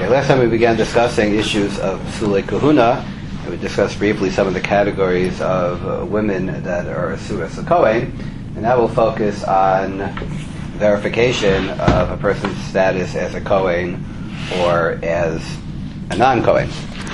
Okay, last time we began discussing issues of Psulei Kahuna, and we discussed briefly some of the categories of women that are Asuras Kohen, and now we'll focus on verification of a person's status as a Kohen or as a non-Kohen.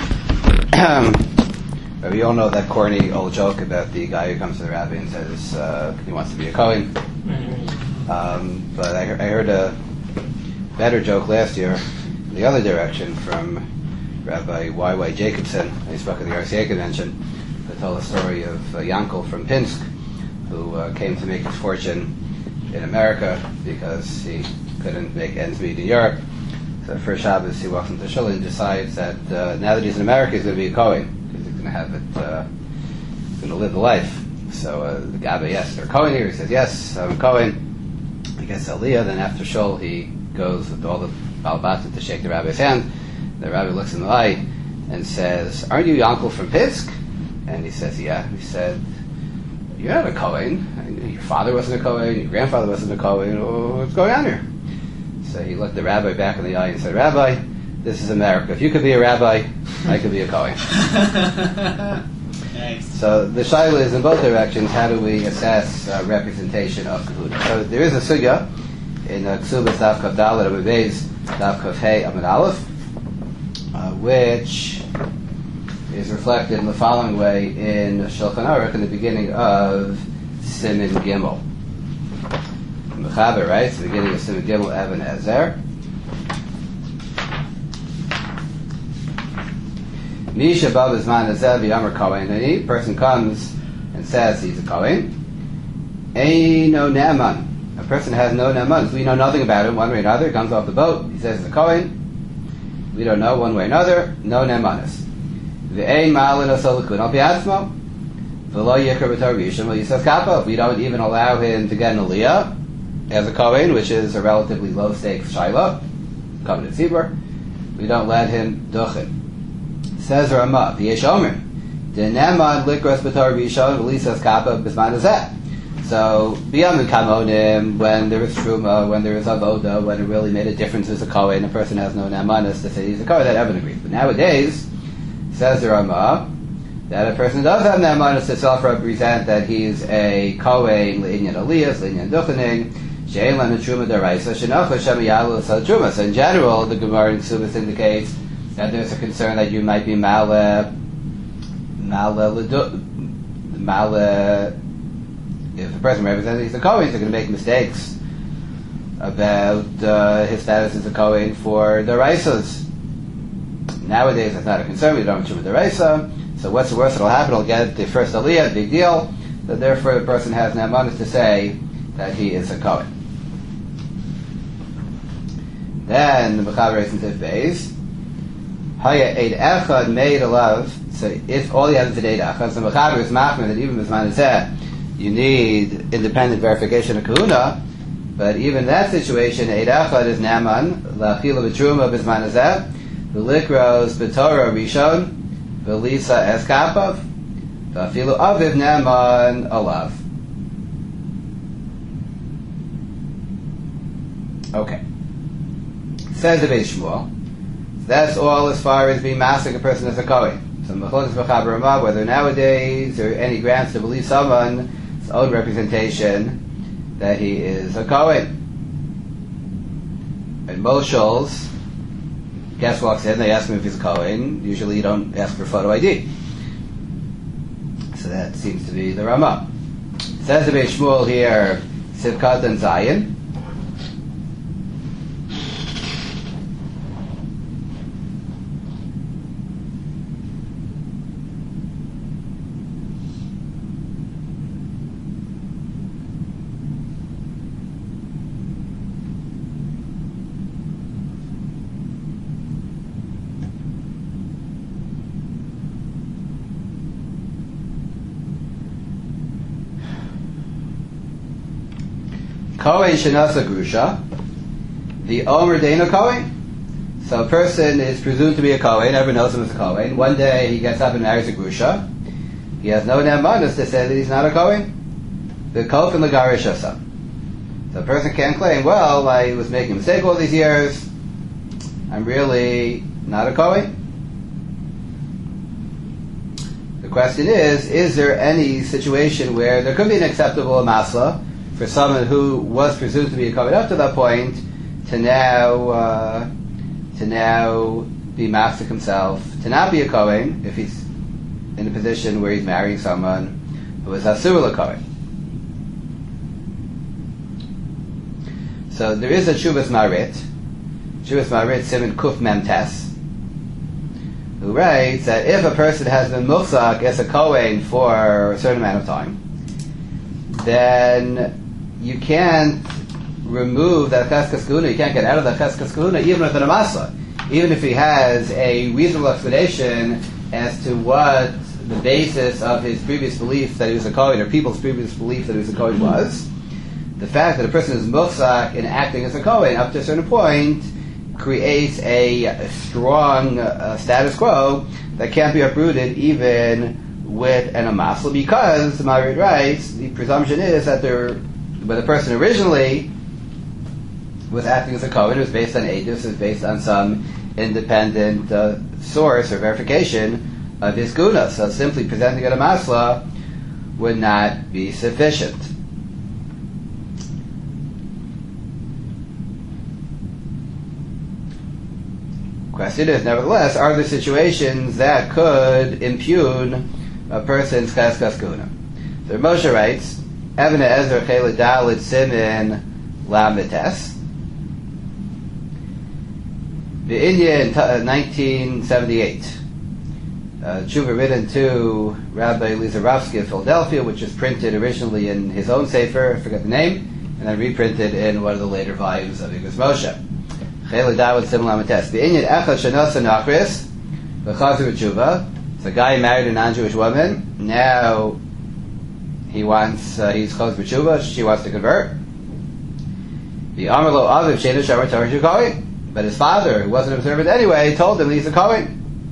We all know that corny old joke about the guy who comes to the rabbi and says he wants to be a Kohen. But I heard a better joke last year in the other direction from Rabbi Y.Y. Jacobson. He spoke at the RCA convention that told a story of Yankel from Pinsk, who came to make his fortune in America because he couldn't make ends meet in Europe. So the first Shabbos he walks into Shul and decides that now that he's in America he's going to be a Kohen because he's going to have it, he's going to live the life. So the Gabbai asks, "They're Kohen here?" He says, "Yes, I'm a Kohen." He gets Aliyah. Then after Shul he goes with all the Balbatim to shake the rabbi's hand. The rabbi looks in the eye and says, "Aren't you Yankel from Pinsk?" And he says, "Yeah." He said, "You're not a Kohen. Your father wasn't a Kohen. Your grandfather wasn't a Kohen. What's going on here?" So he looked the rabbi back in the eye and said, "Rabbi, this is America. If you could be a rabbi, I could be a Kohen." Nice. So the shaila is in both directions. How do we assess representation of kahuna? So there is a sugya in Ksubas Daf Kav Dalet Amud Beis Daf Kav Hey Amud Aleph, which is reflected in the following way in Shulchan Aruch in the beginning of Siman Gimel. Mechaber writes, the beginning of Siman Gimel, Even Ezer. Misha Bab Zman Ezer V'Yomer Kohen. Any person comes and says he's a Kohen. Eino Ne'eman. A person has no Ne'eman. We know nothing about him one way or another. He comes off the boat. He says he's a Kohen. We don't know one way or another. No Ne'emanis. V'ein Ma'alin Asolakun Al Piatzmo. V'lo Yikar B'Tor Rishon V'lo Yisas Kappa. We don't even allow him to get an Aliyah as a Kohen, which is a relatively low stakes Shaila. Covenant Tzibur. We don't let him Duchin. Says Ramah, V'yesh Omer, De'neman Likros B'Tor Rishon V'lisas Kappa B'Zman Hazeh. So, B'yam Kamonim, when there is Truma, when there is Avoda, when it really made a difference as a Kohen, a person has no Ne'emanis to say he's a Kohen, that everyone agrees. But nowadays, says the Ramah, that a person does have Ne'emanis to self-represent that he's a Kohen, Le'inyan Aliyas, Le'inyan Duchening, She'en Lan Truma D'Oraisa, She'noch Hashem Yalu L'Sal Truma. So in general, the Gemara in Ksubas indicates that there's a concern that you might be if a person represents he's a Kohen, they're going to make mistakes about his status as a Kohen for the Raisas. Nowadays, that's not a concern. We don't have Truma D'Oraisa. So what's the worst that'll happen? He'll get the first Aliyah, big deal. So therefore, the person has Ne'emanis to say that he is a Kohen. Then the Mechaber is in Tiv Beis. Haya Eid Echad made a love. So if all you have is Eid Echad, so Mechaber is machmir that even B'Zman Hazeh you need independent verification of kahuna. But even in that situation, Eid Echad is Ne'eman La'achila B'Truma B'Zman Hazeh V'likros B'Torah Rishon V'lisa Es Kapav V'afilu Aviv Ne'eman Alav. Okay. Says the Beis Shmuel. That's all as far as being masking a person as a Kohen. So Mechodes Mechaber Ramah, whether nowadays there are any grounds to believe someone's own representation that he is a Kohen. And most shuls, guest walks in, they ask him if he's a Kohen. Usually you don't ask for photo ID. So that seems to be the Ramah. Says the Beis Shmuel here, Sivkat and Zayin. Kohen Shenasa Grusha, the Omer Deino Kohen. So a person is presumed to be a Kohen, everyone knows him as a Kohen. One day he gets up and marries a Grusha. He has no Ne'emanis to say that he's not a Kohen. The Kofen L'garish Asa. So a person can't claim, well, I was making a mistake all these years, I'm really not a Kohen. The question is there any situation where there could be an acceptable masla for someone who was presumed to be a Kohen up to that point to now be mafsik himself, to not be a Kohen if he's in a position where he's marrying someone who is asur l'Kohen. So there is a Shuvas Marit Siman Kuf Mem Tes, who writes that if a person has been muhsak as a Kohen for a certain amount of time, then you can't remove that cheskas kahuna, you can't get out of that cheskas kahuna even with an amasla, even if he has a reasonable explanation as to what the basis of his previous belief that he was a Kohen, or people's previous belief that he was a Kohen was. The fact that a person is muhsak in acting as a Kohen up to a certain point creates a strong status quo that can't be uprooted even with an amasla, because the Marid writes, the presumption is that when the person originally was acting as a Kohen, it was based on edus, it was based on some independent source or verification of his guna. So simply presenting an amasla would not be sufficient. Question is, nevertheless, are there situations that could impugn a person's cheskas kahuna? So Moshe writes, Even Ezra Chela Dalit Simin Lamites. The India in 1978. Tshuva written to Rabbi Lizarovsky of Philadelphia, which was printed originally in his own sefer, I forget the name, and then reprinted in one of the later volumes of Igros Moshe. It's a guy married a non-Jewish woman. Now he's close b'tshuva. She wants to convert. But his father, who wasn't observant anyway, told him he's a Kohen.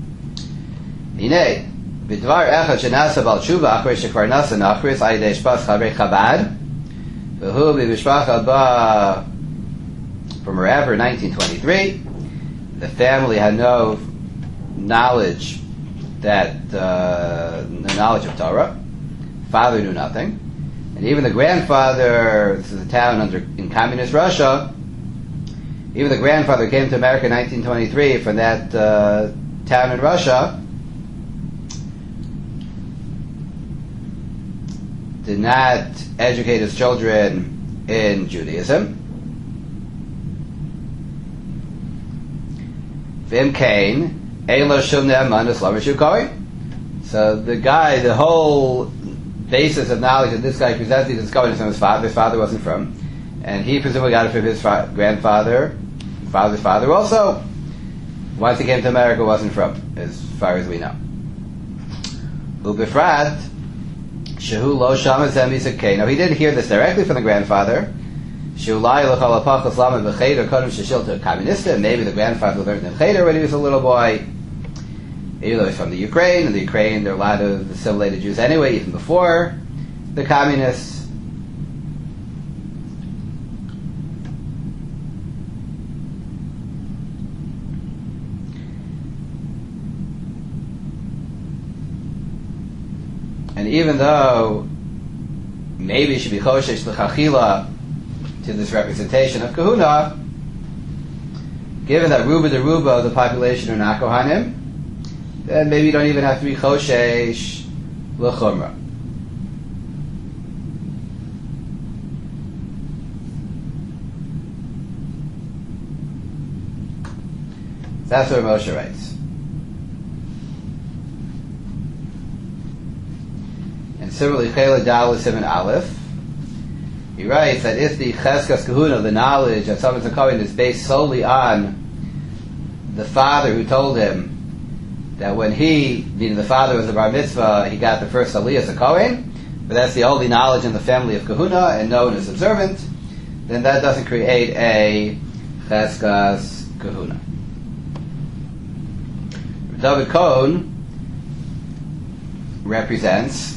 From wherever, 1923, the family had no knowledge knowledge of Torah. Father knew nothing, and even the grandfather. This is a town in communist Russia. Even the grandfather came to America in 1923 from that town in Russia. Did not educate his children in Judaism. Vim Cain, Elo Shum Ne'eman Slavishu Kohen. So the whole basis of knowledge that this guy presented is coming from his father. His father wasn't from, and he presumably got it from his grandfather, father's father also. Once he came to America, wasn't from, as far as we know. Ubifrat Shehu Lo Shamazem Yisakei. Now he didn't hear this directly from the grandfather. Maybe the grandfather learned in Cheder when he was a little boy. Even though he's from the Ukraine, and the Ukraine, there are a lot of assimilated Jews anyway, even before the communists. And even though maybe it should be choshesh l'chachila to this representation of kahuna, given that Ruba de Ruba of the population are not Kohanim, then maybe you don't even have to be choshesh l'chumra. That's what Moshe writes. And similarly, Chela Dalet Siman Aleph, he writes that if the Cheskas Kahuna, the knowledge of someone's a Kohen, is based solely on the father who told him that when meaning the father was a bar mitzvah, he got the first aliyah as a Kohen, but that's the only knowledge in the family of Kahuna and known as observant, then that doesn't create a Cheskas Kahuna. David Cohn represents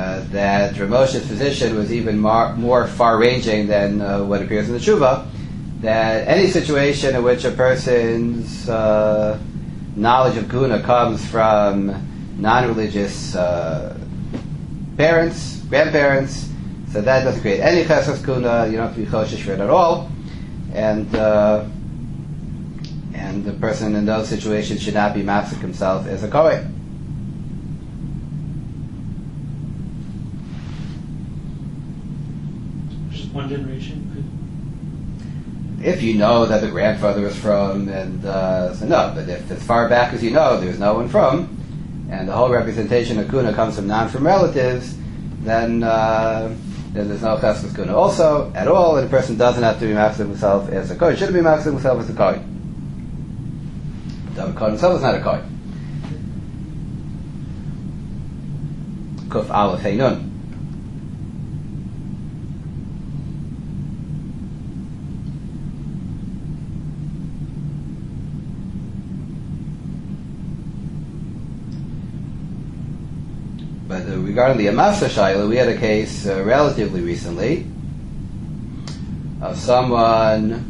that Ramosha's position was even more far-ranging than what appears in the Tshuva, that any situation in which a person's knowledge of Guna comes from non-religious parents, grandparents, so that doesn't create any chesed Guna. You don't have to be choshesh for it at all, and the person in those situations should not be mafsik himself as a kohen. Just one generation. If you know that the grandfather was from, and so no, but if as far back as you know there's no one from, and the whole representation of kuna comes from non-from relatives, then there's no chesed kuna also at all, and the person doesn't have to be mafsik himself as a kohen. Shouldn't be mafsik himself as a kohen. The kohen himself is not a kohen. Kuf aleph hey nun. But regarding the Amasa Shaila, we had a case relatively recently of someone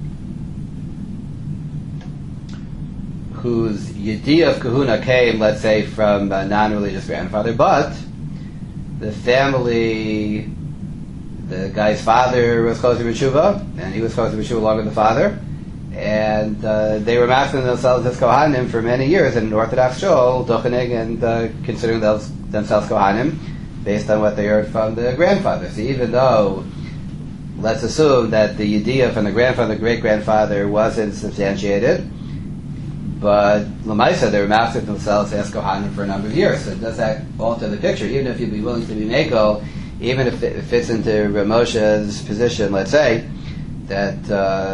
whose yediyah of kahuna came, let's say, from a non-religious grandfather, but the family, the guy's father was Choser B'Tshuva, and he was Choser B'Tshuva along with the father, and they were mastering themselves as Kohanim for many years in an Orthodox shul, duchening and considering themselves Kohanim based on what they heard from the grandfather. So even though, let's assume that the yediyah from the grandfather, great-grandfather wasn't substantiated, but Lamaisa, they were mastering themselves as Kohanim for a number of years. So does that alter the picture? Even if you'd be willing to be Meko, even if it fits into Ramosha's position, let's say, that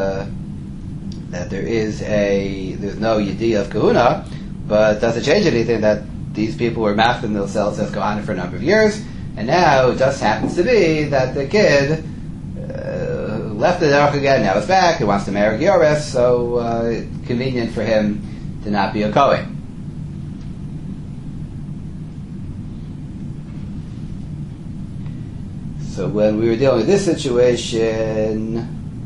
there's no yediyah of kahuna, but does it change anything that these people were mastering themselves as Kohanim for a number of years, and now it just happens to be that the kid left the derech again, now he's back, he wants to marry Gioris, so convenient for him to not be a Kohen. So when we were dealing with this situation,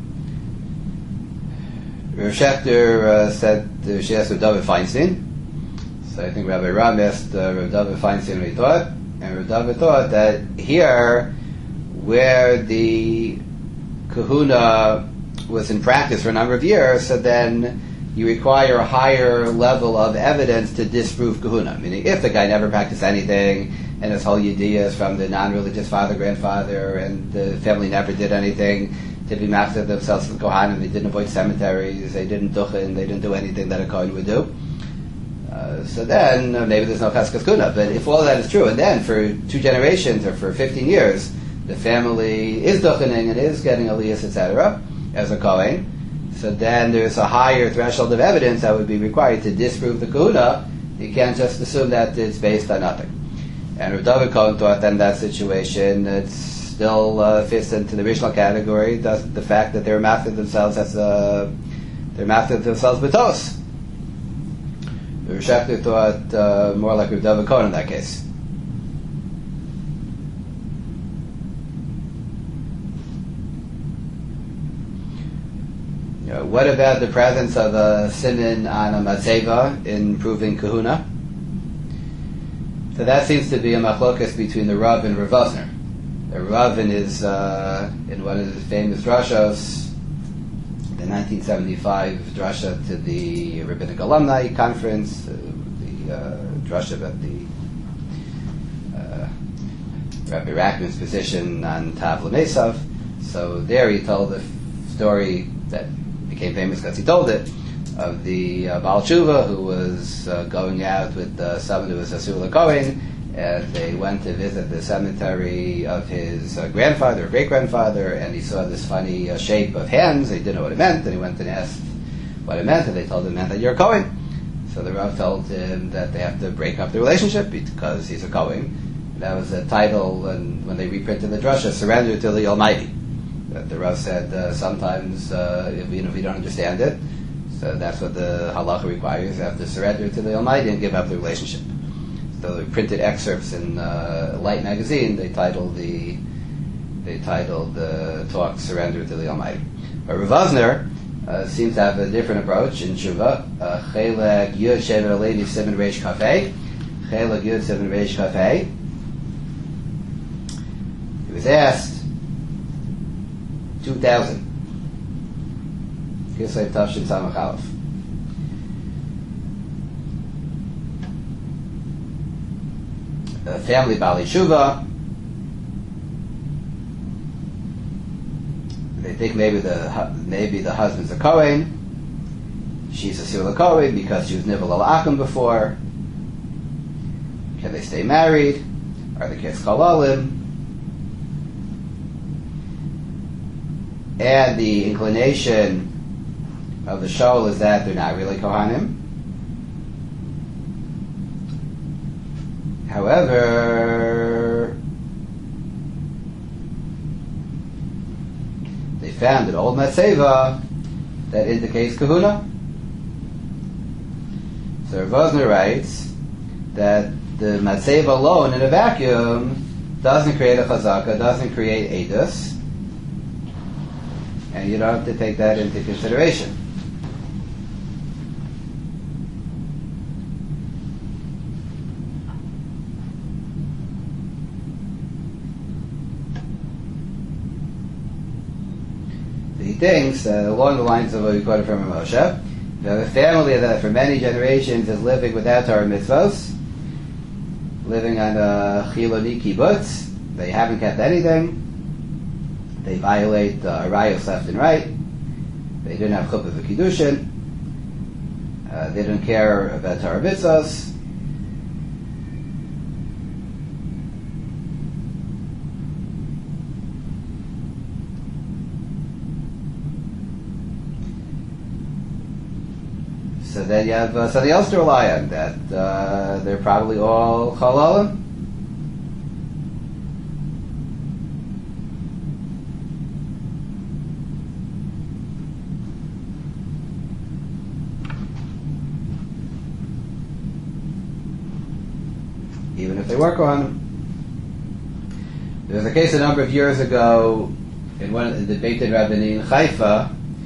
Rav Schechter said she asked Rav David Feinstein. So I think Rabbi Ram asked Rav David Feinstein what he thought, and Rav David thought that here, where the kahuna was in practice for a number of years, so then you require a higher level of evidence to disprove kahuna. Meaning, if the guy never practiced anything, and his whole yediyah is from the non-religious father, grandfather, and the family never did anything to be master themselves as Kohanim, they didn't avoid cemeteries, they didn't duchen, they didn't do anything that a Kohen would do. So then, maybe there's no cheskas kuna. But if all that is true, and then for 2 generations or for 15 years, the family is duchening and is getting aliyas, etc., as a Kohen, so then there's a higher threshold of evidence that would be required to disprove the kahuna. You can't just assume that it's based on nothing. And Rav David Cohen thought that in that situation it still fits into the original category, the fact that they're mastered themselves b'tos. Rav Schechter thought more like Rav David Cohen in that case. What about the presence of a siman on a matzeva in proving kahuna? So that seems to be a machlokas between the Rav and Rav Vosner. The Rav in one of his famous drashos, the 1975 drasha to the Rabbinic Alumni Conference, the drasha about the Rabbi Rackman's position on Tav L'Mesav. So there he told the story that became famous because he told it, of the Baal Tshuva who was going out with someone who was Asur L'Kohen, and they went to visit the cemetery of his grandfather or great-grandfather, and he saw this funny shape of hands. He didn't know what it meant, and he went and asked what it meant, and they told him it meant that you're a Kohen. So the Rav told him that they have to break up the relationship because he's a Kohen. That was the title, and when they reprinted the drasha, Surrender to the Almighty. The Rav said sometimes if we don't understand it, so that's what the halacha requires. You have to surrender to the Almighty and give up the relationship. So the printed excerpts in Light magazine, they titled the talk "Surrender to the Almighty." Rav Vosner seems to have a different approach in Tshuva. Chelek Yud Shevet Alevi Siman Reish Kafei. Chelek Yud Siman Reish Kafei. He was asked 2000. Kislev Tavshin Samach Aleph. Family Bali Shuva. They think maybe the husband's a Kohen. She's a Sila Kohen because she was Nivel Al Akum before. Can they stay married? Are the kids Chalalim? And the inclination of the Shol is that they're not really Kohanim. However, they found an old Matseva that indicates Kahuna. So Rav Vosner writes that the Matseva alone in a vacuum doesn't create a Chazaka, doesn't create Eidos, and you don't have to take that into consideration. He thinks that along the lines of what we quoted from Moshe, that a family that for many generations is living without Torah mitzvos, living on a Chiloni kibbutz, they haven't kept anything, they violate arayos left and right, they didn't have chuppah v'kiddushin, they don't care about Torah mitzvos. So then you have something else to rely on, that they're probably all chalalim. Even if they work on them. There was a case a number of years ago in one of the Beit Din Rabbani in Haifa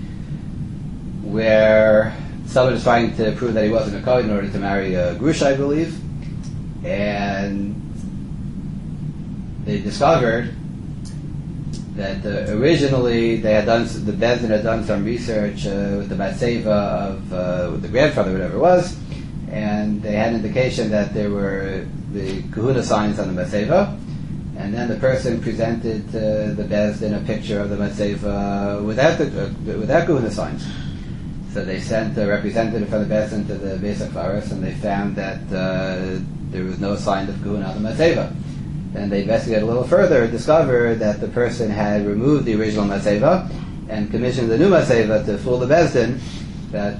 where someone was trying to prove that he wasn't a Kohen in order to marry a Grusha, I believe, and they discovered that originally they had done, the Beis Din had done some research with the Matseva of with the grandfather, whatever it was, and they had an indication that there were the Kahuna signs on the Matseva, and then the person presented to the Beis Din a picture of the Matseva without Kahuna signs. So they sent a representative from the Beis Din to the Beis HaKvaros, and they found that there was no sign of Kahuna on the Matseva. Then they investigated a little further, discovered that the person had removed the original Matseva and commissioned the new Matseva to fool the Beis Din that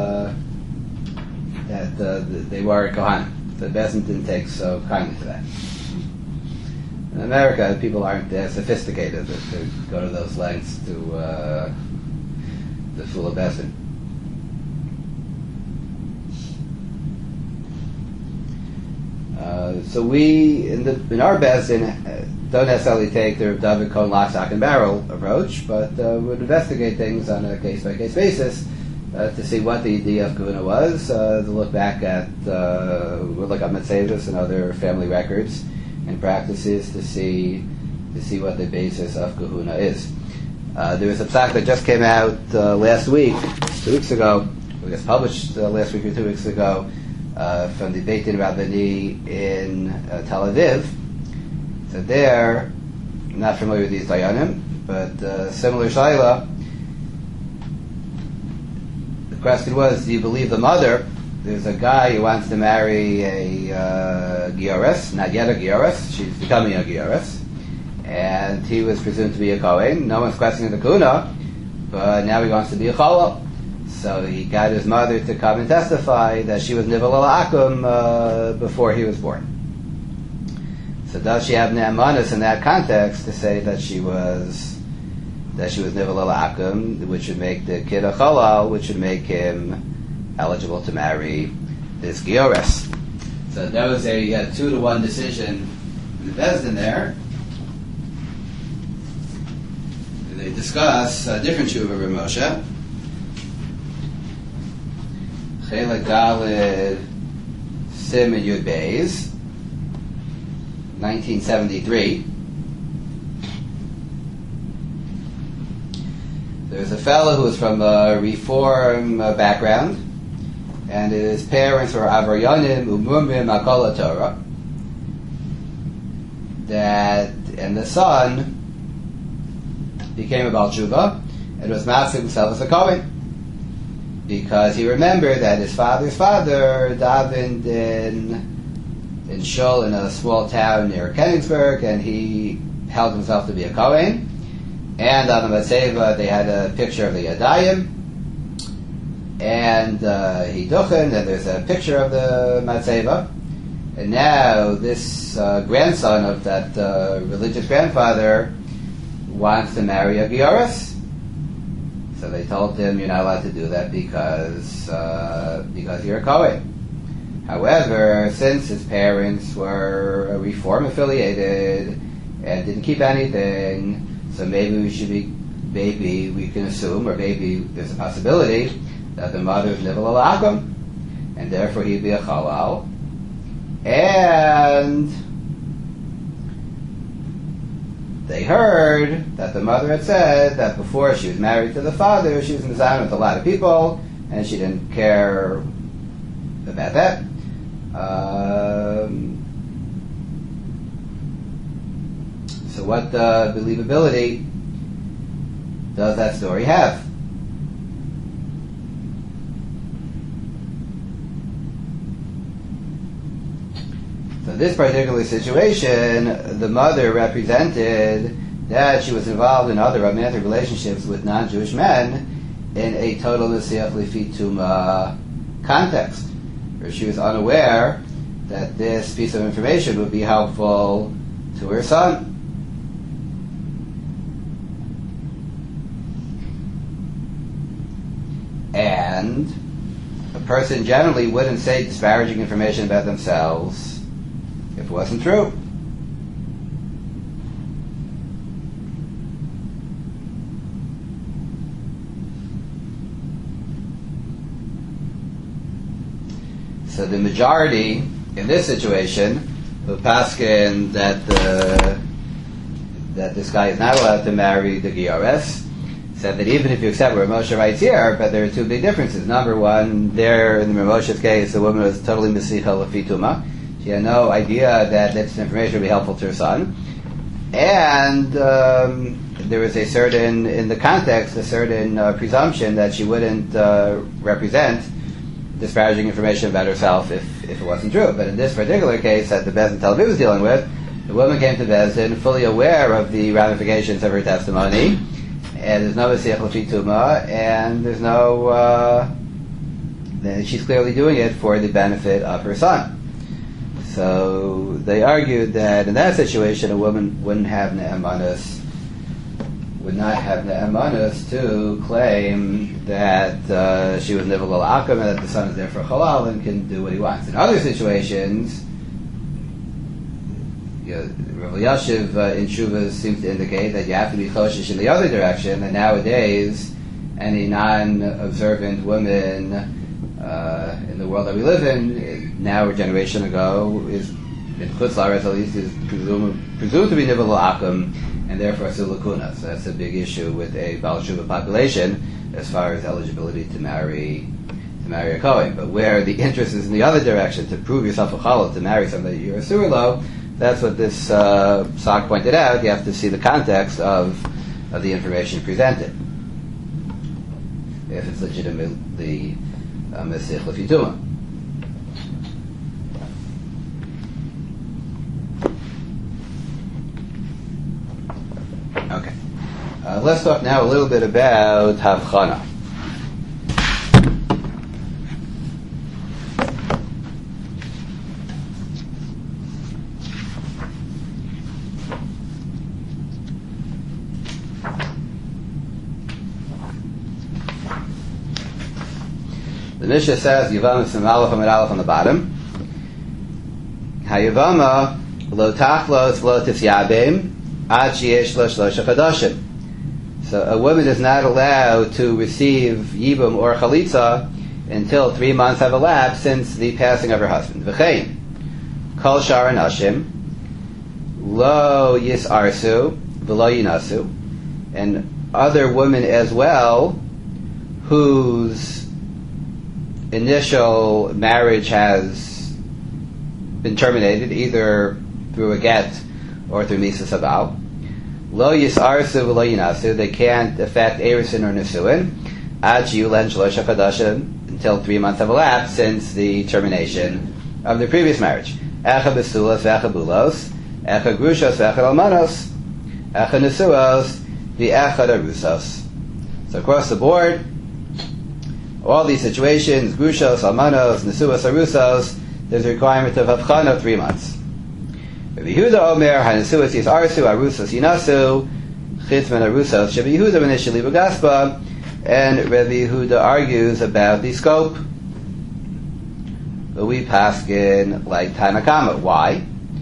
they were Kohanim. The Beis Din didn't take so kindly to that. In America, people aren't as sophisticated to go to those lengths to fool a Beis Din. So we, in our Beis Din, don't necessarily take the Rav David Cohen lock, stock, and barrel approach, but would investigate things on a case-by-case basis to see what the idea of Kahuna was, to look back at, we'll look up Matsevas and other family records and practices to see what the basis of Kahuna is. There was a psak that just came out last week, 2 weeks ago, I guess published last week or 2 weeks ago, from the Beit Din Rabbani in Tel Aviv. So there, I'm not familiar with these Dayanim, but similar Shaila. The question was, do you believe the mother? There's a guy who wants to marry a Gioris, not yet a Gioris, she's becoming a Gioris, and he was presumed to be a Kohen. No one's questioning the Kuna, but now he wants to be a Chalal. So he got his mother to come and testify that she was Nivel Al Akum before he was born. So does she have Ne'amanis in that context to say that she was Nivel Al Akum, which would make the kid a Chalal, which would make him eligible to marry this Gioris? So that was a 2-to-1 decision in the Beis Din there. they discuss a different tshuva of Rav Moshe. Chelek Daled Siman Yud Beis, 1973. There's a fellow who was from a Reform background, and his parents were Avaryanim Umumim Akol Torah. And the son became a Baal Tshuva and was massing himself as a Kohen, because he remembered that his father's father davened in Shul in a small town near Königsberg, and he held himself to be a Kohen. And on the Matzeva they had a picture of the Yadayim, and he duchen, and there's a picture of the Matzeva. And now this grandson of that religious grandfather wants to marry a Gioris. So they told him, you're not allowed to do that because you're a Kohen. However, since his parents were Reform affiliated and didn't keep anything, so maybe we can assume, or maybe there's a possibility that the mother is Nivel Alakum, and therefore he'd be a Chalal. And they heard that the mother had said that before she was married to the father, she was mezayim with a lot of people, and she didn't care about that. So what believability does that story have? So in this particular situation, the mother represented that she was involved in other romantic relationships with non-Jewish men in a total Nesiach Lefi Tuma context, where she was unaware that this piece of information would be helpful to her son. And a person generally wouldn't say disparaging information about themselves if it wasn't true. So the majority in this situation will paskin that this guy is not allowed to marry the Gioris. Said that even if you accept what Rav Moshe writes here, but there are two big differences. Number one, there in Rav Moshe's case, the woman was totally mesicha lefi tuma. She had no idea that this information would be helpful to her son. And there was a certain, in the context, a certain presumption that she wouldn't represent disparaging information about herself if it wasn't true. But in this particular case that the Beis Din Tel Aviv was dealing with, the woman came to Beis Din fully aware of the ramifications of her testimony, and there's no Mesiach Lefi Tuma, and there's no she's clearly doing it for the benefit of her son. So they argued that in that situation a woman would not have ne'emanus to claim that she was nivel al-akam and that the son is there for halal and can do what he wants. In other situations, Rav Elyashiv in Shuvas seems to indicate that you have to be choshish in the other direction, and nowadays any non-observant woman in the world that we live in, now a generation ago, is in Chutz La'aretz at least, is presumed to be nivel al-akam, and therefore sulakuna. So that's a big issue with a Baal Tshuva population as far as eligibility to marry a Kohen. But where the interest is in the other direction, to prove yourself a chalal, to marry somebody you're a surlo, that's what this Sak pointed out. You have to see the context of the information presented. If it's legitimately Mesiach Lefi Tuma. Okay. Let's talk now a little bit about Havchana. The Mishnah says Yavama Sim Aleph Amid Aleph on the bottom. Hayavama lo tachlos lo tisyabim ad sheyesh lo shlosha chadashim. So a woman is not allowed to receive Yibum or Chalitza until 3 months have elapsed since the passing of her husband. V'chein, Kol Shar Nashim, Lo Yisarsu, V'lo Yinasu, and other women as well, whose initial marriage has been terminated either through a get or through Misa Sabal. Lo Yisarsu V'lo Yinasu, they can't affect Erusin or Nesuin, Ad Shiyulen Shalosh HaChadashim, until 3 months have elapsed since the termination of the previous marriage. Echa Besulas V'echa Bulos, Echa Grushos V'echa Almanos, Echa Nesuos V'echa Arusos. So across the board, all these situations, Grushos, Almanos, Nesuos, Arusos, there's a requirement of Havchan of 3 months. Rabbi Yehuda Omer, HaNesuos Yisarsu, Arusos Yinasu, Chitman Arusos, Rabbi Yehuda initially B'Gaspa, and Rabbi Yehuda argues about the scope. But we paskin like Tanakama. Why?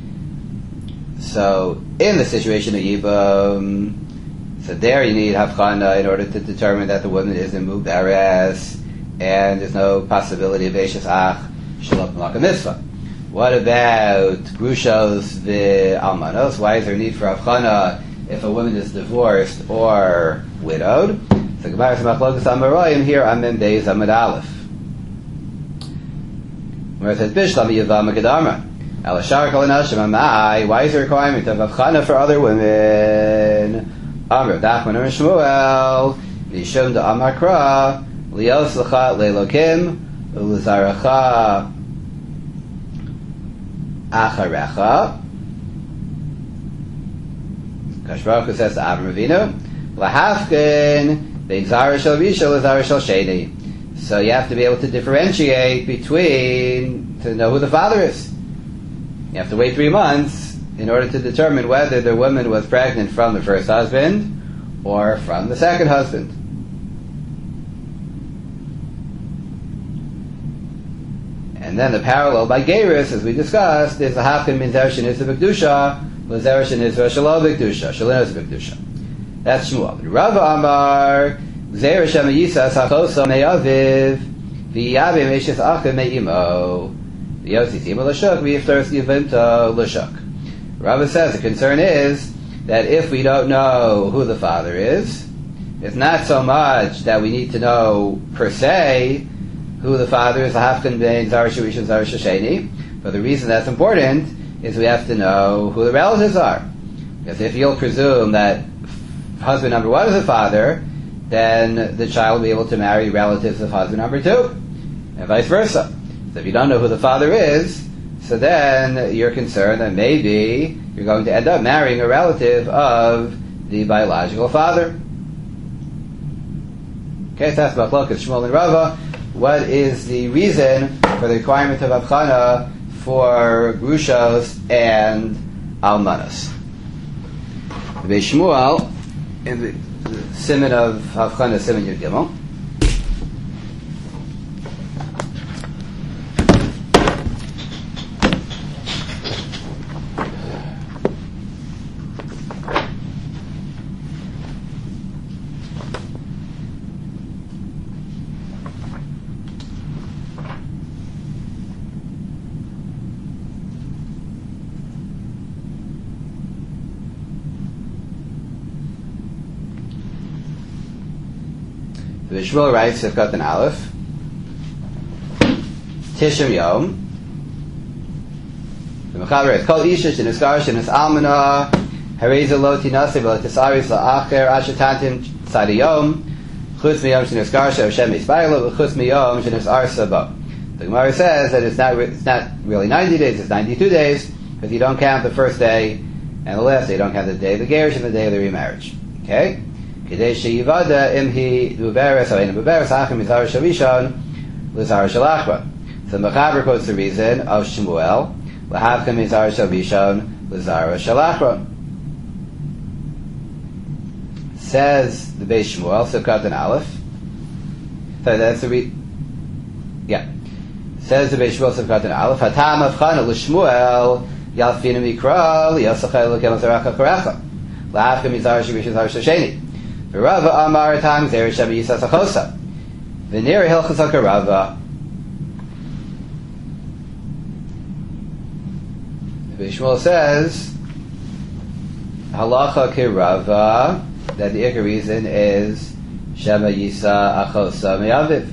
So, in the situation of Yibam, so there you need Havchana in order to determine that the woman is in Mubaras, and there's no possibility of Eishes Ach Shalom Malach Mitzvah. What about Grushos V'Almanos? Why is there need for Havchana if a woman is divorced or widowed? So Gemara says Machlokas Amarayim here Amim Beis Amud Aleph. Where it says Bishlam Yavam Gedarma. Alashar Kol Nashim Amai. Why is there a requirement of Havchana for other women? Amr Dachman and Shmuel Vishum Da Amar Kra Lios Lecha Leilokim Ulizaracha Acharecha. Kashbaruch says to Avram Avinu Lahafkin Beizara Shel Rishon Lazara Shel Sheni. So you have to be able to differentiate between, to know who the father is. You have to wait 3 months in order to determine whether the woman was pregnant from the first husband or from the second husband. And then the parallel by Geirus, as we discussed, is the Hafkin min Zereshin is the B'Kedusha, Zereshin is Shalom B'Kedusha, Shalom is B'Kedusha. That's Shmuel. Rav Amar, Zereshem Yisas Hachosa Me'aviv, V'yavim Eshes Achim Me'imo, V'yosis Imo L'shuk, V'yiftaris Yivinto L'shuk. Rav says the concern is that if we don't know who the father is, it's not so much that we need to know per se who the father is, Hafkan Ben Zarash Rishon Zarash Sheni, but the reason that's important is we have to know who the relatives are. Because if you'll presume that husband number 1 is the father, then the child will be able to marry relatives of husband number 2, and vice versa. So if you don't know who the father is, so then you're concerned that maybe you're going to end up marrying a relative of the biological father. Okay, so that's Machlokas Shmuel and Rava. What is the reason for the requirement of Havchana for Grushos and Almanos? Rabbi Shmuel, in the Siman of Havchana, Siman Yud Gimel, the Shmuel writes, Sifkat and Aleph, Tishim Yom, the Mechaber writes, Kol Isha shenis gar shenis almana, Hareza lo tinase v'lo tisaris la'acher, ashetantim tzadi yom, chutz miyom shenis gar she'Hashem yisbaylo, v'chutz miyom shenis arsa bo. The Gemara says that it's not really 90 days, it's 92 days, because you don't count the first day and the last day, you don't count the day of the Gerish and the day of the remarriage. Okay? Kidei sheyivada imhi duberes or ina buberes achim mizar shavishon l'zar shalachra. So the Mechaber quotes the reason of Shmuel l'havka mizar shavishon l'zar shalachra. Says the Beis Shmuel, Sivkat and Aleph. So that's the Says the Beis Shmuel, Sivkat and Aleph. Hatam avchana l'Shmuel yalfinu mikra liyasachel l'kem azarach karecha l'havka mizar shavishon l'zar shasheni. Rava Amar Tam Gzeir Shema Yisa Sachosa. V'nir Hilchas HaKarava. Shmuel says Halacha Kirava, that the ikar reason is Shema Yisa Achosa Me'aviv.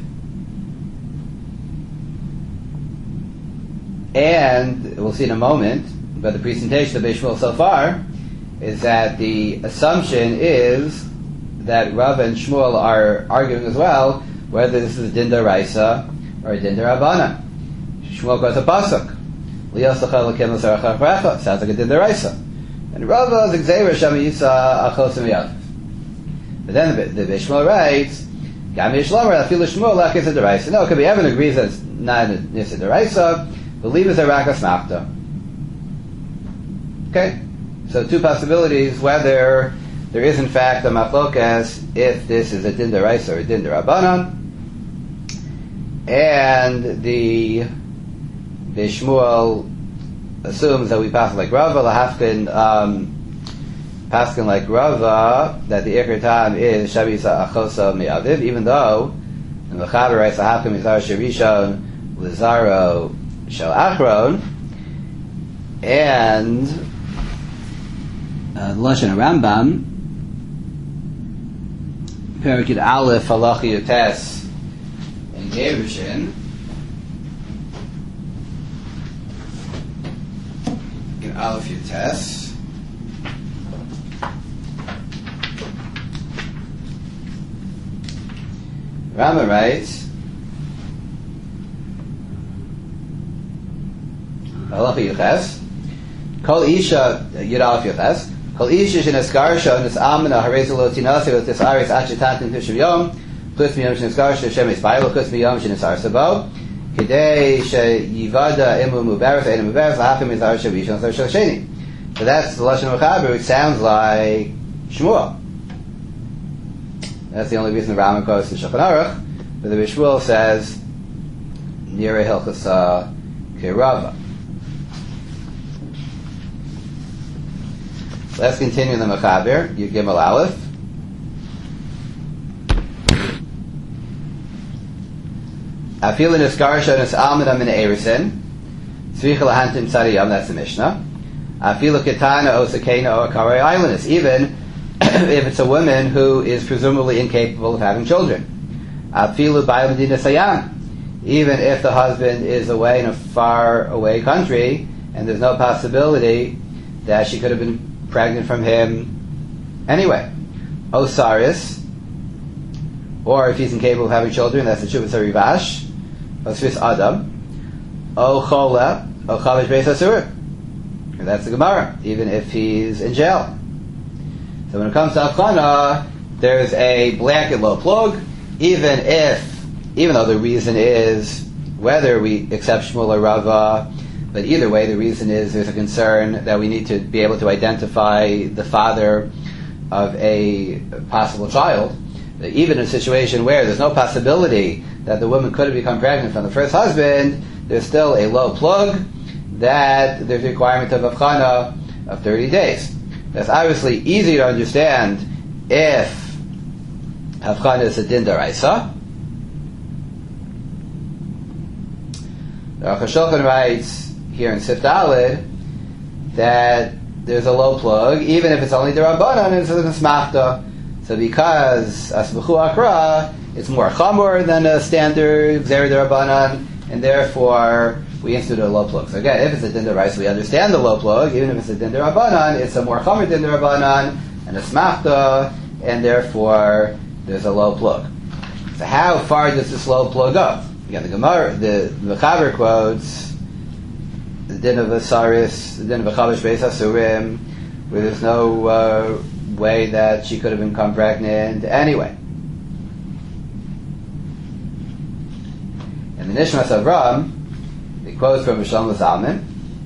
And we'll see in a moment, but the presentation of Shmuel so far is that the assumption is that Rav and Shmuel are arguing as well whether this is a din d'oraisa or a din d'Rabbanan. Shmuel goes to pasuk. Sounds like a din d'oraisa. And Rava is Gzeira Shema Yisa Achosa Me'aviv. But then the Shmuel writes, Gam Yishlomer Afilu Shmuel Lach Yisa d'oraisa. No, because Evan agrees that it's not a Yisa d'oraisa. Believe is a rakas machta. Okay, so two possibilities: whether there is in fact a machlokas if this is a din d'oraisa or a din d'Rabbanan, and the Shmuel assumes that we pass like Rava, lahafkin paskin like Rava, that the ikar tam is shabisa achosa me'aviv, even though in the Chaber writes lahafkin mizar sherishon lizaro shel achron, and Lashon Rambam Perikid Aleph Halacha Yotes in Gerushin in Aleph Yotes Rambam writes Halacha Yotes Kol Isha Yud Aleph Yotes Kol Isha Sheneskarsha Nis'amna Hareza Lo Tinasi With Tisaris Achetantin Tishav Yom Chutz Miyom Sheneskarsha Shem Esbaylo Chutz Miyom Shenesar Sabo Kidei Sheyivada Imu Mubarak Einu Mubarak Lahachim Mizar Shavishon Sar Shasheni. So that's the Lashon Mechaber, which sounds like Shmuel. That's the only reason the Rambam quotes the Shulchan Aruch, but the Shmuel says Nira Hilchasa Kirava. Let's continue the Mechaber, Yud Gimel Aleph. Afilu Niskarsha Nis'amina Min Eirsin Tzricha Lahantim Tzadiyam, that's the Mishnah. Afilu Ketana Osakena or Karay Islandus, even if it's a woman who is presumably incapable of having children. Afilu Bayam Medina Sayam, even if the husband is away in a far away country and there's no possibility that she could have been pregnant from him anyway. Osaris, or if he's incapable of having children, that's the Shuvas HaRivash. Osris Adam. O Chola, O Chavish Beis Asur. That's the Gemara, even if he's in jail. So when it comes to Avchana, there's a blanket low plug, even though the reason is whether we accept Shmuel or Rava, but either way, the reason is there's a concern that we need to be able to identify the father of a possible child. Even in a situation where there's no possibility that the woman could have become pregnant from the first husband, there's still a low plug that there's a requirement of Avchana of 30 days. That's obviously easy to understand if Avchana is a din d'oraisa. The Aruch HaShulchan writes here in Sif Daled that there's a low plug, even if it's only d'Rabbanan, it's a smachta. So because Asbuchu Akra, it's more chamor than a standard Gzeira d'Rabbanan, and therefore we institute a low plug. So again, if it's a din d'oraisa, we understand the low plug. Even if it's a din d'Rabbanan, it's a more chamor din d'Rabbanan and a smachta, and therefore there's a low plug. So how far does this low plug go? Again, the Gemara, the Mechaber quotes the din of Asaris, the din of Chavish Beis Asurim, where there's no way that she could have become pregnant anyway. In the Nishmas Avram, he quotes from Rishon Zalman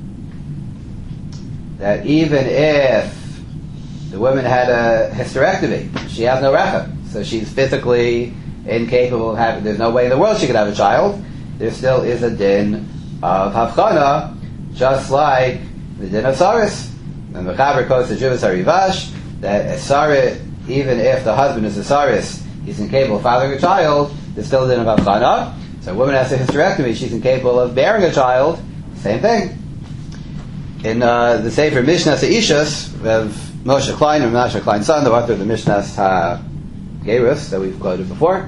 that even if the woman had a hysterectomy, she has no recha, so she's physically incapable of having, there's no way in the world she could have a child, there still is a din of Havchana, just like the din of Saris. And the Mechaber quotes the Shuvas HaRivash that even if the husband is a saris, he's incapable of fathering a child, there's still a din of avchana. So a woman has a hysterectomy, she's incapable of bearing a child, same thing. In the Sefer Mishnah Seishas, we have Moshe Klein, or Moshe Klein's son, the author of the Mishnah's HaGerus that we've quoted before.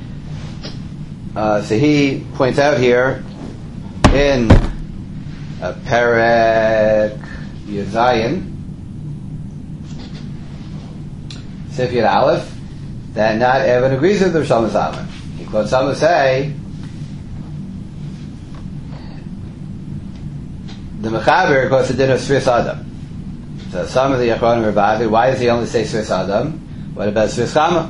So he points out here in Perek Yuzayin, Sif Yud Aleph, that not everyone agrees with the Rishon Zalman. He quotes some who say the Mechaber quotes the din of Sris Adam. So some of the Achronim are bothered. Why does he only say Sris Adam? What about Sris Chama?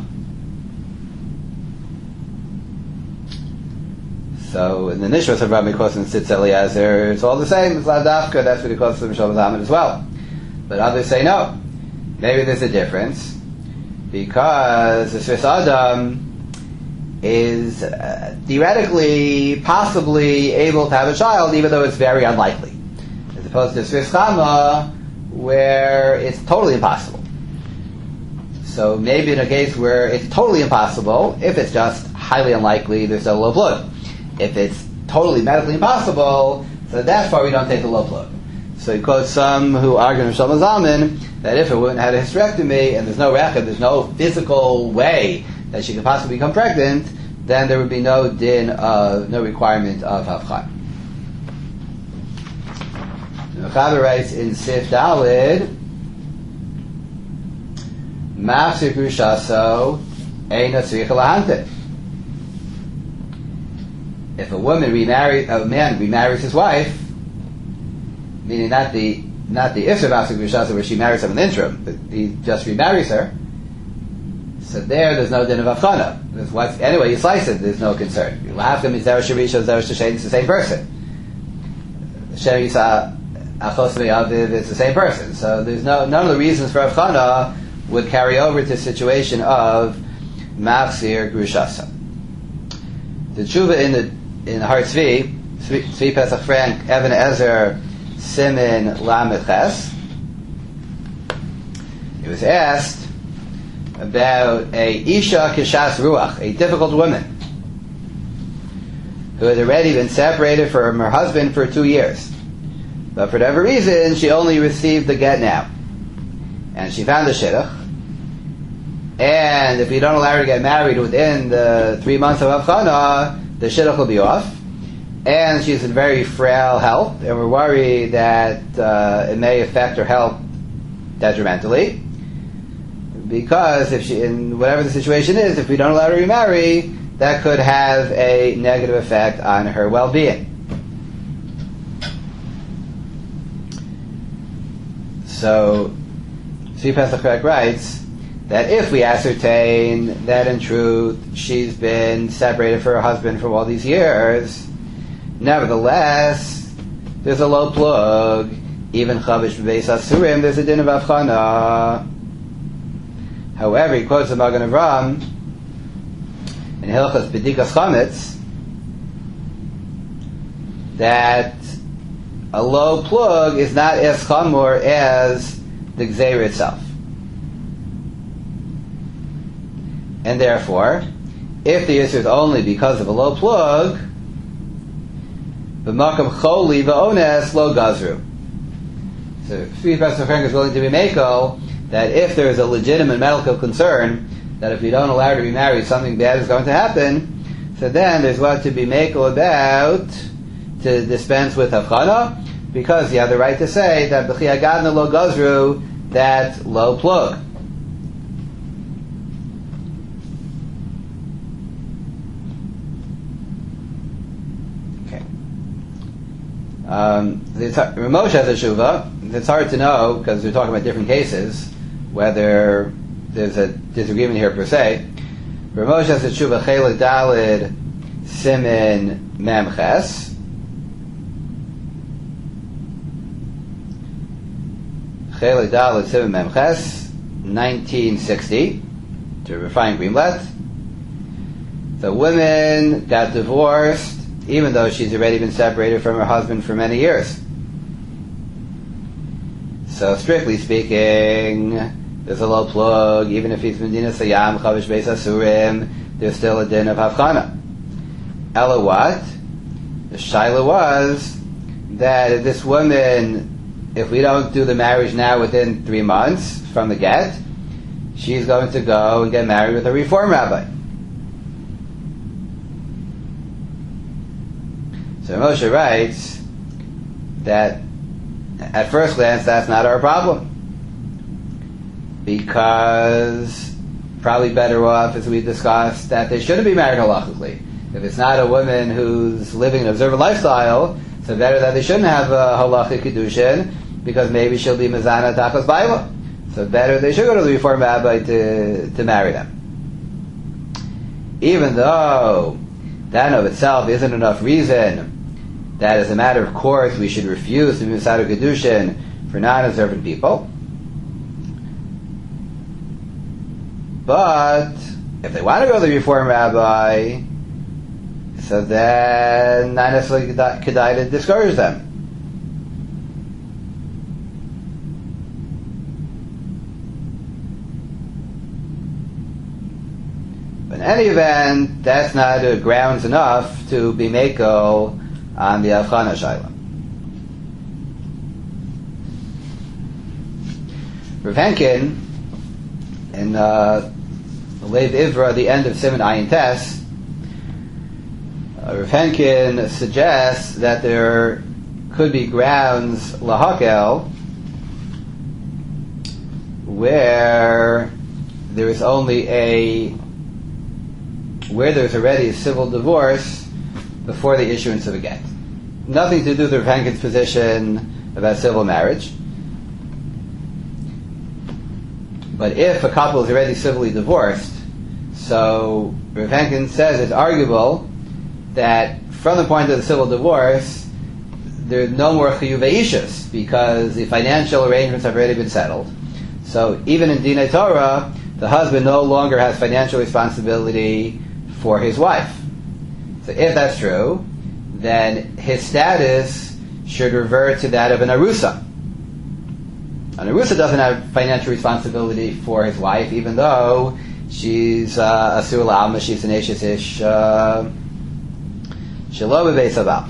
So in the Nishmas of Rabbi quotes in Tzitz Eliezer, it's all the same. It's Ladafka. That's what he quotes the Rishon Zalman as well. But others say no. Maybe there's a difference because the Sris Adam is theoretically, possibly able to have a child, even though it's very unlikely. As opposed to Sris Chama, where it's totally impossible. So maybe in a case where it's totally impossible, if it's just highly unlikely, there's no low plug. If it's totally medically impossible, so that far we don't take the low plug. So he quotes some who argue in Rishon Zalman that if a woman had a hysterectomy and there's no record, there's no physical way that she could possibly become pregnant, then there would be no din of, no requirement of havchan. The Mechaber writes in Sif Dalid, Mafsir Grushaso Eina Tzricha Lahante. If a man remarries his wife, meaning not the Isra Mafsir Grushaso where she marries him in the interim, but he just remarries her, so there's no din of avchana. Anyway, you slice it, there's no concern. Lahafka means Zerah Sharisha, Zerah Shashen, it's the same person. Shem Yisa Achos Me'aviv, it's the same person. So there's none of the reasons for avchana would carry over to the situation of Mafsir Grushasa. The tshuva in the Har Tzvi Pesach Frank, Even Ezer, Simin Lamed Ches, he was asked about a Isha Kishas Ruach, a difficult woman, who had already been separated from her husband for 2 years. But for whatever reason, she only received the get now. And she found the shidduch. And if you don't allow her to get married within the 3 months of Avchana, the shidduch will be off. And she's in very frail health, and we're worried that it may affect her health detrimentally. Because if she, in whatever the situation is, if we don't allow her to remarry, that could have a negative effect on her well-being. So, Tzvi Pesach writes that if we ascertain that in truth she's been separated from her husband for all these years, nevertheless, there's a low plug, even Chavish B'Beis Asurim, there's a din of Avchana. However, he quotes the Magen Avram in Hilchos B'dikas Chametz that a low plug is not as chamor as the Gzeira itself. And therefore, if the issue is only because of a low plug, B'makam choli v'ones lo gazru. So, Tzvi Pesach Frank is willing to be meko that if there is a legitimate medical concern that if you don't allow her to be married, something bad is going to happen, so then there's what to be meko about to dispense with havchana, because you have the right to say that b'chi agadna lo gazru, that low plug. Ramosha has a shuvah. It's hard to know because we're talking about different cases whether there's a disagreement here per se. Ramosha has a shuvah chelik dalid simin memches. Chelik dalid simin memches, 1960, to Refine Greenblatt. The women got divorced even though she's already been separated from her husband for many years. So strictly speaking, there's a low plug, even if he's Medina Sayyam, Chavish Beis Asurim, there's still a din of Havchana. Ella what? The shaila was that this woman, if we don't do the marriage now within 3 months from the get, she's going to go and get married with a Reform rabbi. So Moshe writes that at first glance that's not our problem, because probably better off, as we discussed, that they shouldn't be married halachically. If it's not a woman who's living an observant lifestyle, so better that they shouldn't have a halachic kedushin, because maybe she'll be mezana tachas baila. So better they should go to the Reform rabbi to marry them. Even though that in of itself isn't enough reason that as a matter of course we should refuse to be mezana kedushin for non-observant people. But if they want to go to the Reform rabbi, so then not necessarily kedai to discourage them. But in any event, that's not grounds enough to be meko on the Havchana Shaila. Rav Henkin, in Lev Ivra, the end of Siman Ayin Tes, Rav Henkin suggests that there could be grounds lahakel where there is only where there's already a civil divorce before the issuance of a get. Nothing to do with Rav Henkin's position about civil marriage. But if a couple is already civilly divorced, so Rav Henkin says it's arguable that from the point of the civil divorce, there's no more chiyuvei ishus, because the financial arrangements have already been settled. So even in Dinei Torah, the husband no longer has financial responsibility for his wife. So if that's true, then his status should revert to that of an arusa. An arusa doesn't have financial responsibility for his wife, even though she's asur la'alma, she's an eshes ish shelo b'beis habal.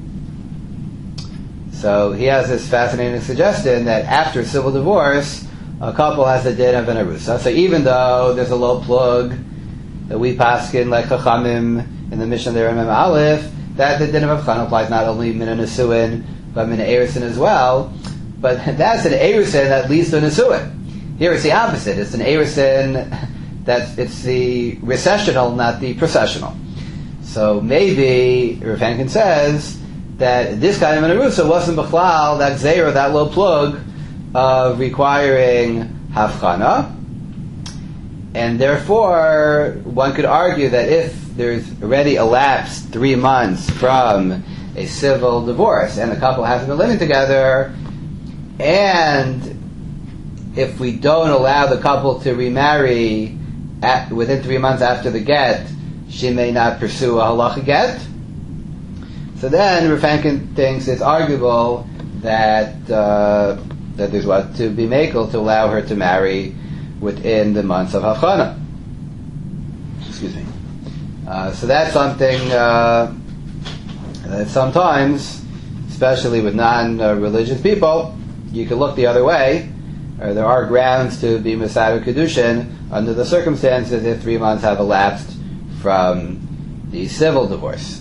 So he has this fascinating suggestion that after civil divorce, a couple has the din of an arusa. So even though there's a low plug that we paskin like Chachamim in the Mishnah there in Mem Aleph, that the din of Havchana applies not only min nesuin but min erusin as well. But that's an erusin that leads to a nesuin. Here it's the opposite. It's an erusin it's the recessional, not the processional. So maybe Rav Henkin says that this kind of an arusa wasn't b'chlal, that zera, that low plug of requiring Havchana, and therefore one could argue that if there's already elapsed 3 months from a civil divorce and the couple hasn't been living together, and if we don't allow the couple to remarry within 3 months after the get, she may not pursue a halacha get. So then Rav Henkin thinks it's arguable that that there's what to be makel to allow her to marry within the months of Havchana. Excuse me. So that's something that sometimes, especially with non-religious people, you can look the other way. Or there are grounds to be Mesader Kedushin under the circumstances if 3 months have elapsed from the civil divorce.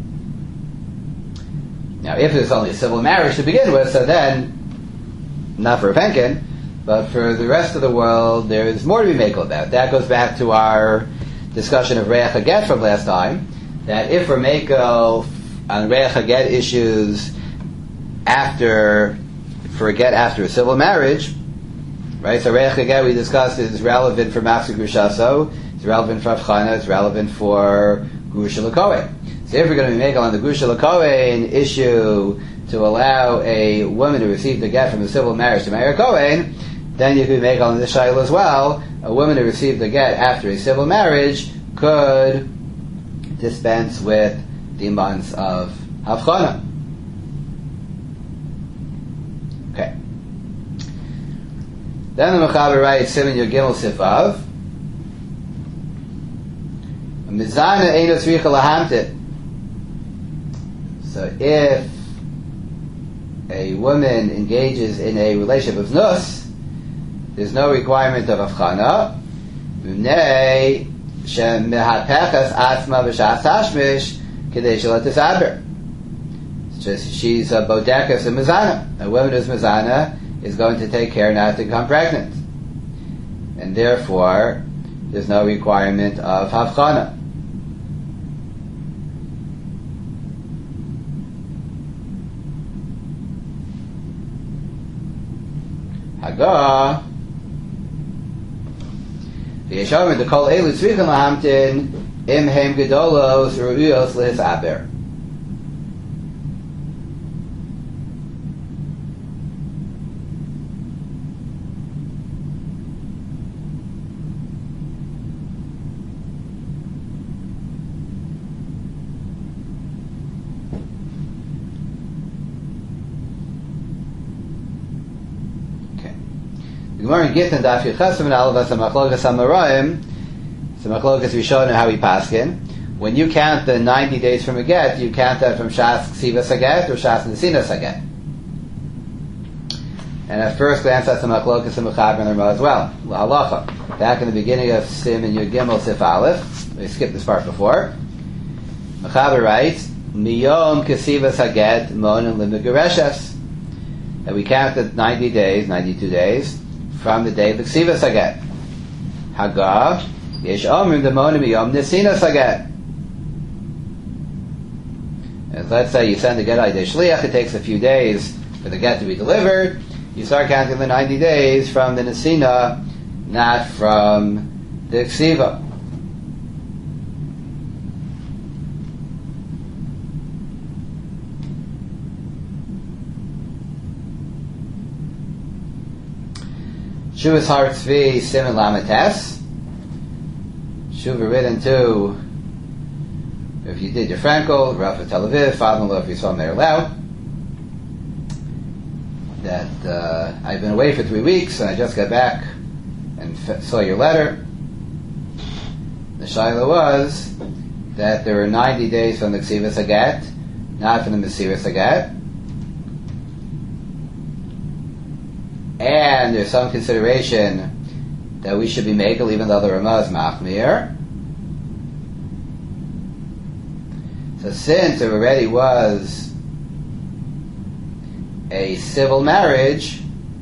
Now, if there's only a civil marriage to begin with, so then, not for Rav Henkin, but for the rest of the world, there is more to be makel about. That goes back to our discussion of Reach HaGet from last time, that if we're makel on Reach HaGet issues for a get after a civil marriage, right? So Reich HaGet we discussed is relevant for Mafsek Grushaso, it's relevant for Havchana, it's relevant for Grusha L'Kohen. So if we're going to be making on the Grusha L'Kohen issue to allow a woman to receive the get from a civil marriage to marry a Kohen, then you could make on this shaila as well. A woman who received the get after a civil marriage could dispense with the months of Havchana. Then the Mechaber writes, Siman Yud Gimel Sifav, Mizana Eino Tzricha Lahamtit. So if a woman engages in a relationship of nus, there's no requirement of avchana. Mnei shemehapeches atzma b'shas hashmish kedei shelo tisaber. It's just she's a bodekas and mizana. A woman who's mizana is going to take care not to become pregnant, and therefore there's no requirement of havchana. Haga v'yesharim dekol elu tzrichen lahamtin im hem gedolos ru'uyos lehis aber. Gemara in Gittin Daf Yechesem and Alavas Machlokas Amoraim. So Machlokas Rishon how we paskin. When you count the 90 days from a get, you count that from Shas Ksiva Saget or Shas Nesina Saget. And at first glance, that's the Machlokas and Mechaber and the Ramah as well. Lahalacha. Back in the beginning of Siman Yud Gimel Sif Aleph, we skipped this part before. Mechaber writes, Miyom Ksiva Saget Mon and Limbegereshefs. That we counted 90 days, 92 days, from the day of the Ksiva Saget. Hagav, Yesh Omrim Demonim Yom Nesina Saget. And let's say you send the get Aydei Shliach, it takes a few days for the get to be delivered. You start counting the 90 days from the Nesina, not from the Ksiva. Shuvas Har Tzvi Siman Lamates. Shuva written to, if you did your Frankel, Rav of Tel Aviv, father-in-law of Yisrael Meir Lau, that I've been away for 3 weeks and I just got back and saw your letter. The shaila was that there were 90 days from the Ksiva Saget, not from the Mesira Saget. And there's some consideration that we should be makel even though the Ramah is machmir. So since there already was a civil marriage,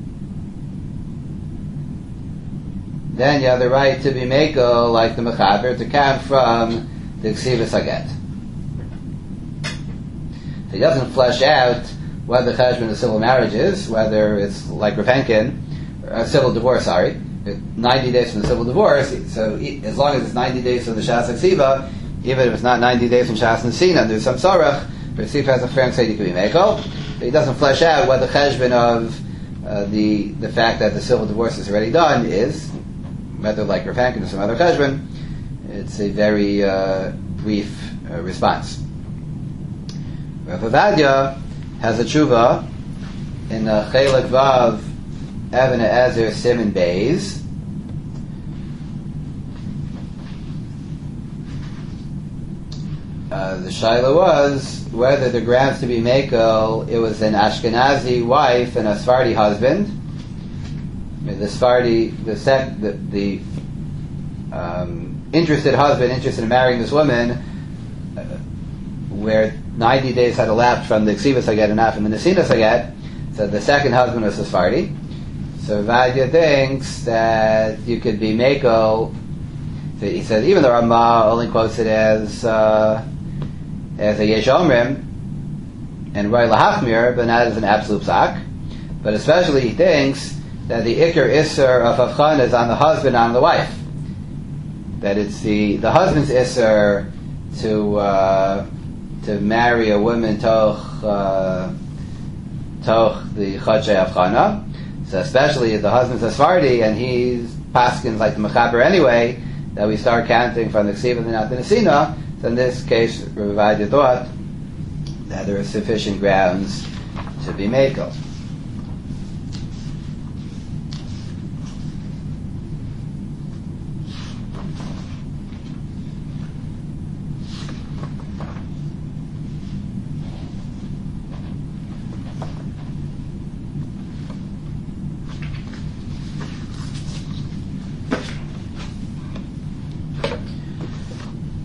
then you have the right to be makel like the Mechaber to count from the Ksiva Saget. So he doesn't flesh out whether the cheshbon of civil marriage is, whether it's like Repenkin, a civil divorce, 90 days from the civil divorce, so as long as it's 90 days from the Shas Ksiva, even if it's not 90 days from Shas Nesina, there's some Sarach, but Ksiva has a frank say you can be Mekel. He doesn't flesh out what the cheshbon of the fact that the civil divorce is already done is, whether like Repenkin or some other cheshbon. It's a very brief response. Rav Avadia has a tshuva in Chelek Vav Even Ezer Siman Beis. The shaila was whether the grounds to be mekel, it was an Ashkenazi wife and a Sephardi husband. The Sephardi, the interested husband, interested in marrying this woman, where 90 days had elapsed from the Ksiva Saget and not from the Nesina Saget. So the second husband was a Sephardi. So Vadia thinks that you could be Mekel. So he says even the Ramah only quotes it as a Yesh Omrim and Roy Lahachmir, but not as an absolute psak. But especially he thinks that the Iker Isser of Avchan is on the husband, on the wife. That it's the husband's Isser to marry a woman toch the Chodshei Avchana. So especially if the husband's a Sephardi and he's paskins like the Mechaber anyway, that we start counting from the Ksiva and not the Nesina. So in this case, Rav Avadia thought that there are sufficient grounds to be mekel.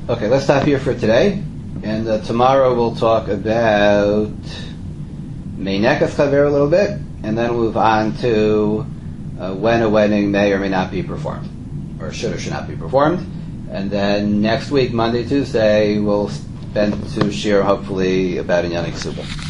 Okay, let's stop here for today. And tomorrow we'll talk about Meinekas Chaver a little bit, and then we'll move on to when a wedding may or may not be performed, or should not be performed. And then next week, Monday, Tuesday, we'll spend to share hopefully about Inyan Ksuba.